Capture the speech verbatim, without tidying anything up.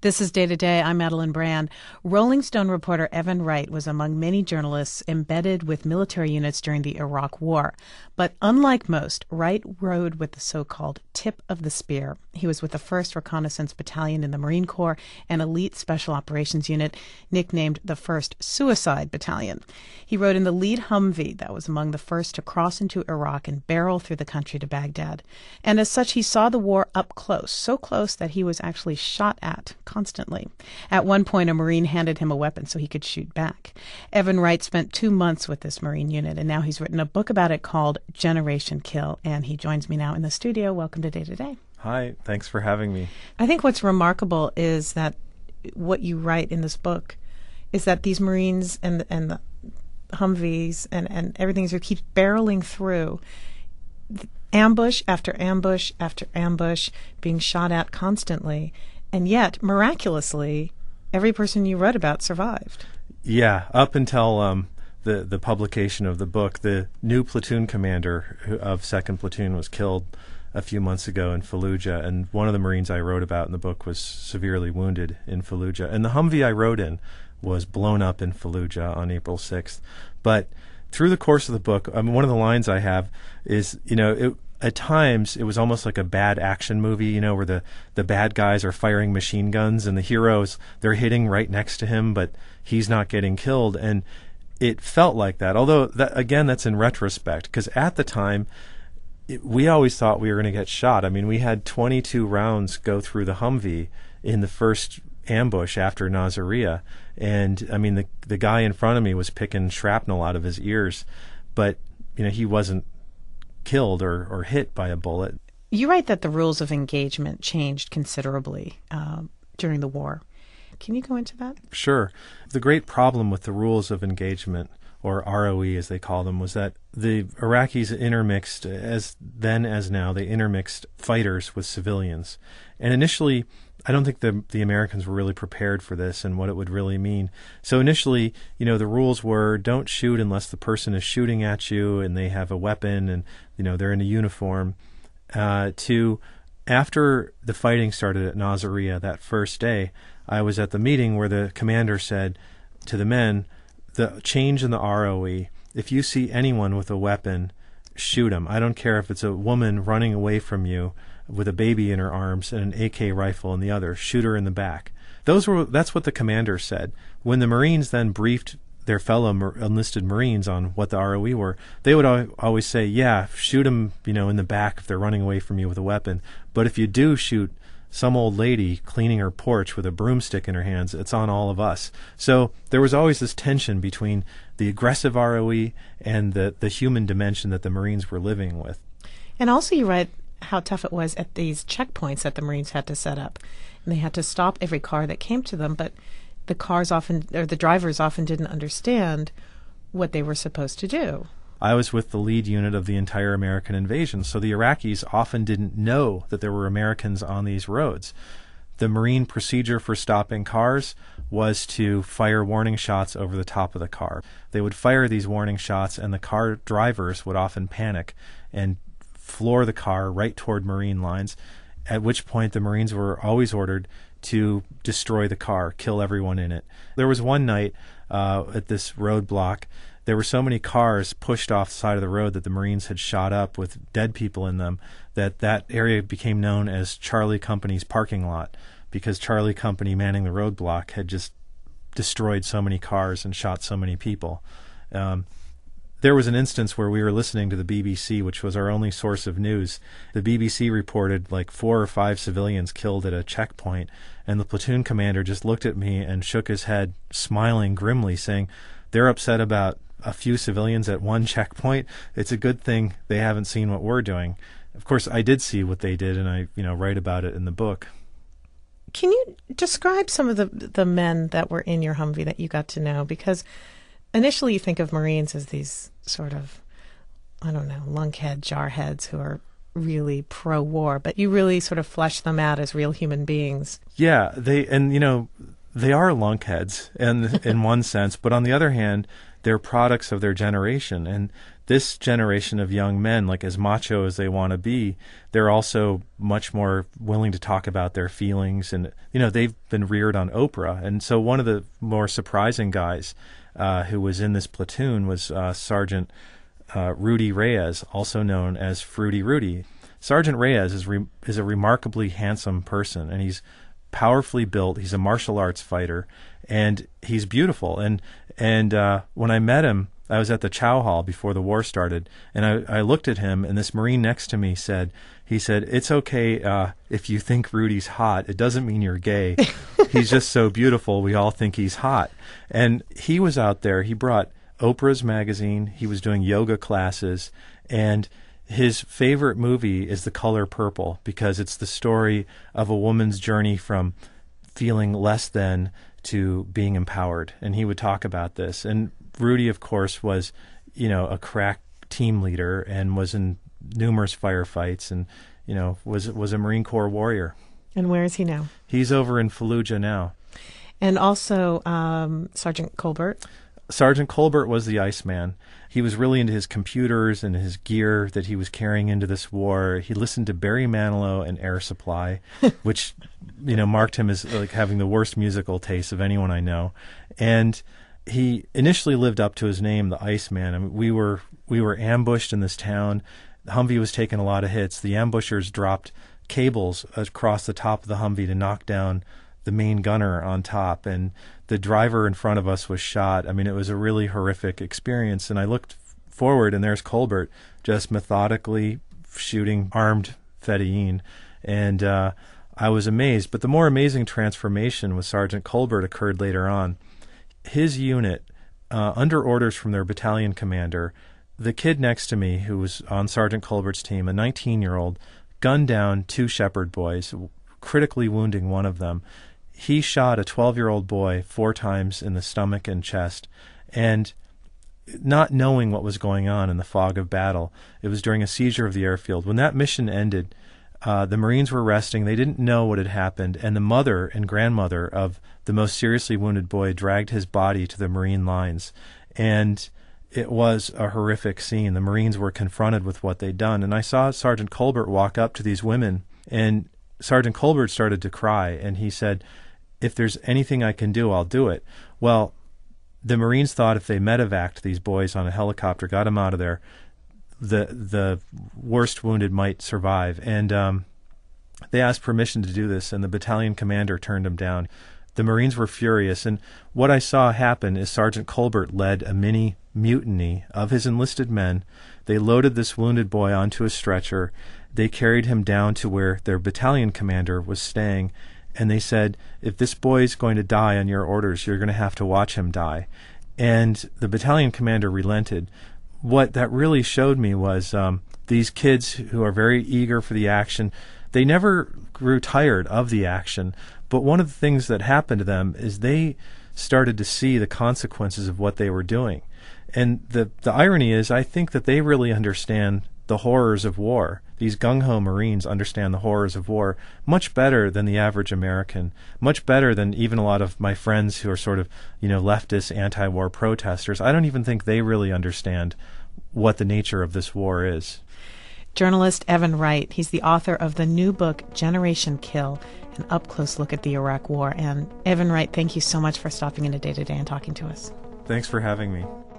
This is Day to Day. I'm Madeline Brand. Rolling Stone reporter Evan Wright was among many journalists embedded with military units during the Iraq War. But unlike most, Wright rode with the so-called tip of the spear. He was with the first Reconnaissance Battalion in the Marine Corps, an elite special operations unit nicknamed the first Suicide Battalion. He rode in the lead Humvee that was among the first to cross into Iraq and barrel through the country to Baghdad. And as such, he saw the war up close, so close that he was actually shot at constantly. At one point, a Marine handed him a weapon so he could shoot back. Evan Wright spent two months with this Marine unit, and now he's written a book about it called Generation Kill, and he joins me now in the studio. Welcome to Day to Day. Hi, thanks for having me. I think what's remarkable is that what you write in this book is that these Marines and and the Humvees and, and everything sort of keeps barreling through ambush after ambush after ambush, being shot at constantly. And yet, miraculously, every person you wrote about survived. Yeah, up until um, the, the publication of the book, the new platoon commander of second Platoon was killed a few months ago in Fallujah, and one of the Marines I wrote about in the book was severely wounded in Fallujah. And the Humvee I rode in was blown up in Fallujah on April sixth. But through the course of the book, I mean, one of the lines I have is, you know, it, at times, it was almost like a bad action movie, you know, where the, the bad guys are firing machine guns and the heroes, they're hitting right next to him, but he's not getting killed. And it felt like that. Although, that, again, that's in retrospect, because at the time, it, we always thought we were going to get shot. I mean, we had twenty-two rounds go through the Humvee in the first ambush after Nasiriyah. And, I mean, the, the guy in front of me was picking shrapnel out of his ears, but, you know, he wasn't killed or, or hit by a bullet. You write that the rules of engagement changed considerably uh, during the war. Can you go into that? Sure. The great problem with the rules of engagement, or R O E as they call them, was that the Iraqis intermixed, as then as now, they intermixed fighters with civilians. And initially, I don't think the the Americans were really prepared for this and what it would really mean. So initially, you know, the rules were don't shoot unless the person is shooting at you and they have a weapon and, you know, they're in a uniform. Uh, to after the fighting started at Nasiriyah that first day, I was at the meeting where the commander said to the men, the change in the R O E, if you see anyone with a weapon, shoot him. I don't care if it's a woman running away from you with a baby in her arms and an A K rifle in the other, shoot her in the back. Those were that's what the commander said. When the Marines then briefed their fellow mar- enlisted Marines on what the R O E were, they would al- always say, yeah, shoot them, you know, in the back if they're running away from you with a weapon. But if you do shoot some old lady cleaning her porch with a broomstick in her hands, it's on all of us. So there was always this tension between the aggressive R O E and the, the human dimension that the Marines were living with. And also you write how tough it was at these checkpoints that the Marines had to set up. And they had to stop every car that came to them, but the cars often, or the drivers often didn't understand what they were supposed to do. I was with the lead unit of the entire American invasion, so the Iraqis often didn't know that there were Americans on these roads. The Marine procedure for stopping cars was to fire warning shots over the top of the car. They would fire these warning shots, and the car drivers would often panic and floor the car right toward Marine lines, at which point the Marines were always ordered to destroy the car, kill everyone in it. There was one night uh, at this roadblock, there were so many cars pushed off the side of the road that the Marines had shot up with dead people in them that that area became known as Charlie Company's parking lot, because Charlie Company manning the roadblock had just destroyed so many cars and shot so many people. Um, There was an instance where we were listening to the B B C, which was our only source of news. The B B C reported like four or five civilians killed at a checkpoint, and the platoon commander just looked at me and shook his head, smiling grimly, saying, they're upset about a few civilians at one checkpoint. It's a good thing they haven't seen what we're doing. Of course, I did see what they did, and I, you know, write about it in the book. Can you describe some of the the men that were in your Humvee that you got to know? Because initially you think of Marines as these sort of, I don't know, lunkhead jarheads who are really pro-war, but you really sort of flesh them out as real human beings. Yeah, they and you know they are lunkheads in in one sense, but on the other hand, they're products of their generation. And this generation of young men, like as macho as they want to be, they're also much more willing to talk about their feelings. And, you know, they've been reared on Oprah. And so one of the more surprising guys uh, who was in this platoon was uh, Sergeant uh, Rudy Reyes, also known as Fruity Rudy. Sergeant Reyes is re- is a remarkably handsome person, and he's powerfully built. He's a martial arts fighter, and he's beautiful. And and uh, when I met him, I was at the Chow Hall before the war started, and I, I looked at him, and this Marine next to me said, he said, "It's okay uh, if you think Rudy's hot. It doesn't mean you're gay. He's just so beautiful. We all think he's hot." And he was out there. He brought Oprah's magazine. He was doing yoga classes, and his favorite movie is The Color Purple because it's the story of a woman's journey from feeling less than to being empowered. And he would talk about this. And Rudy, of course, was, you know, a crack team leader and was in numerous firefights and, you know, was was a Marine Corps warrior. And where is he now? He's over in Fallujah now. And also um, Sergeant Colbert. Sergeant Colbert was the Iceman. He was really into his computers and his gear that he was carrying into this war. He listened to Barry Manilow and Air Supply, which, you know, marked him as like having the worst musical taste of anyone I know. And he initially lived up to his name, the Iceman. I mean, we were we were ambushed in this town. The Humvee was taking a lot of hits. The ambushers dropped cables across the top of the Humvee to knock down the main gunner on top, and the driver in front of us was shot. I mean, it was a really horrific experience, and I looked forward, and there's Colbert just methodically shooting armed Fedayeen, and uh, I was amazed. But the more amazing transformation with Sergeant Colbert occurred later on. His unit, uh, under orders from their battalion commander, the kid next to me, who was on Sergeant Colbert's team, a nineteen-year-old, gunned down two shepherd boys, critically wounding one of them. He shot a twelve-year-old boy four times in the stomach and chest, and not knowing what was going on in the fog of battle. It was during a seizure of the airfield. When that mission ended, uh, the Marines were resting. They didn't know what had happened, and the mother and grandmother of the most seriously wounded boy dragged his body to the Marine lines. And it was a horrific scene. The Marines were confronted with what they'd done. And I saw Sergeant Colbert walk up to these women, and Sergeant Colbert started to cry, and he said, "If there's anything I can do, I'll do it." Well, the Marines thought if they medevaced these boys on a helicopter, got them out of there, the the worst wounded might survive. And um, they asked permission to do this, and the battalion commander turned them down. The Marines were furious, and what I saw happen is Sergeant Colbert led a mini mutiny of his enlisted men. They loaded this wounded boy onto a stretcher. They carried him down to where their battalion commander was staying, and they said, "If this boy's going to die on your orders, you're going to have to watch him die." And the battalion commander relented. What that really showed me was um, these kids who are very eager for the action, they never grew tired of the action, but one of the things that happened to them is they started to see the consequences of what they were doing. And the, the irony is, I think that they really understand the horrors of war. These gung-ho Marines understand the horrors of war much better than the average American, much better than even a lot of my friends who are sort of, you know, leftist anti-war protesters. I don't even think they really understand what the nature of this war is. Journalist Evan Wright, he's the author of the new book, Generation Kill, an up-close look at the Iraq War. And Evan Wright, thank you so much for stopping in today today and talking to us. Thanks for having me.